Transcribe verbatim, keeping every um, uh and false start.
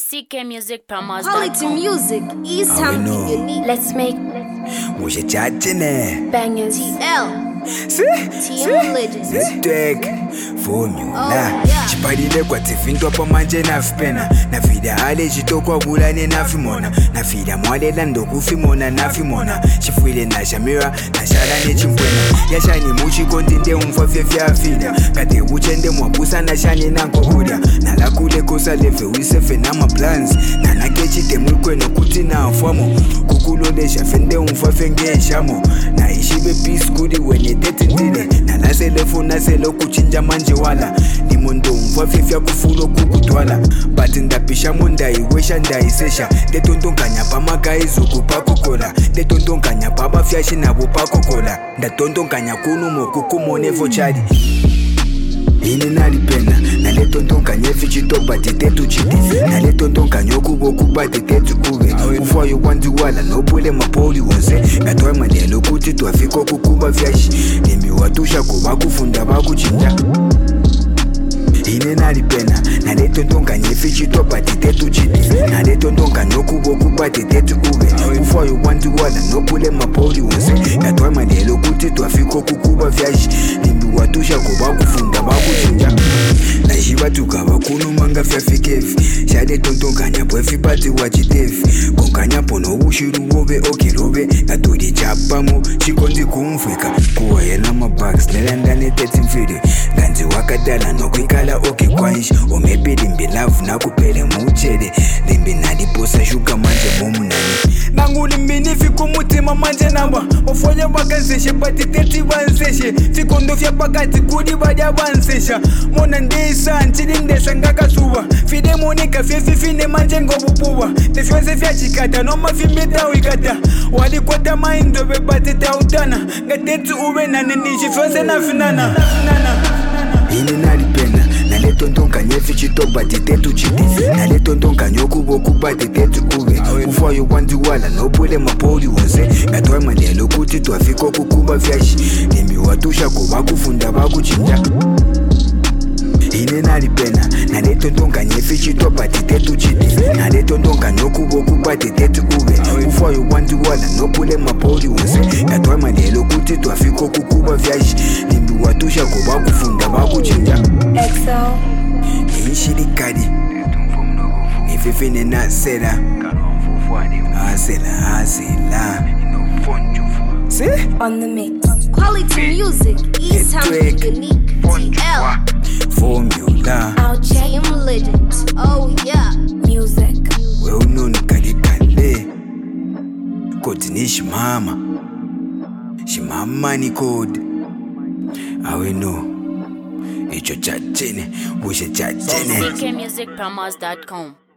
C K Music Promos. Quality music is something unique. Let's make Musha chatine bangers. T L Si Team Legends. Zetwek Formula Oh, yeah. Chipadile kwa tifintwa pa manje nafipena Nafida hale chitokwa gulane nafimona Nafida mwalela ndokufimona nafimona Chifwile na shamira na shalane chimpwena Yashani muchi kontinde umfafye fyafida Kate uchende mwabusa na shani nankohudia Nalakule kosa lefe wisefe na maplans Nanakechi mwikwe no kuti na afwamo Kukulolesha fende umfafye ngeshamo Na ishibe peace kudi wenye deti ndine Nalasele funasele kuchinja manje wala Limondo umfafye fya kufulo kukutwala Bati ndapisha mondai wesha ndaisesha Detontonkanya pa magaizu kupakukola Detontonkanya pa bafyashi nabo pakukola Ndatontonkanya kunumo kukumonevo chali Ini nalipenda naletontonkanya fichitopa titetu chiti naletontonkanya okubokuba titetu kube ufayo wandiwala nopule mapoli wonse ngatwa malelo kuti twafika kukuba vyashi nimiwatusha kuba kufunda bakuchinja Ine nalipenda naletontonkanya fichitopa titetu chiti naletontonkanya okubokuba titetu kube ufayo wandiwala nopule mapoli wonse ngatwa malelo kuti twafika kukuba vyashi nimiwatusha kuba kufunda bakuchinja Najiba tukaba kunumanga fyafikefi Shade tontonkanya pwefi pati wachitefi Konkanya pono ushiru wobe okirobe Naturi chapamo chikondi kumfwika Kuwa yena mabags nelendane teti mfiri Ganzi wakadala nokwikala oki kwaish Omepe limbi lavu na kupele muchede Limbi naliposa shuka manje momunani Nangu limbi nifiku mutima manje namba Ofonya bakanseshe pati teti banseshe Fikondo fya pakati kudi badia bansesha Mona ndesa nchilindesa ngakasuwa Fide monika fefi fine manje ngobupuwa Tefyonse fya chikata noma fimbita wikata Wali kwata maindo bebate tautana Ngatetsu uwe nane nishi fyonse na finana Ini nalipenda naletontonkanya fichitopa titetu chiti naletontonkanya okubokuba titetu kube ufayo wandiwala nopule mapoli wonse ngatwa malelo kuti twafika kukuba vyashi nimiwatusha kuba kufunda bakuchinja Ine nalipenda naletontonkanya fichitopa titetu chiti naletontonkanya okubokuba titetu kube ufayo wandiwala nopule mapoli wonse ngatwa malelo kuti twafika kukuba vyashi nimiwatusha kuba kufunda bakuchinja Excel Inshirikadi Nififine na sela Asela asela Si on the mix. Quality music is something unique. T L Formula Out check Team Legends. Oh yeah. music. We unoni kade kale Koti ni shimama Shimama ni code Awe no Icho chachene Bushe chachene C K Music Promos dot com.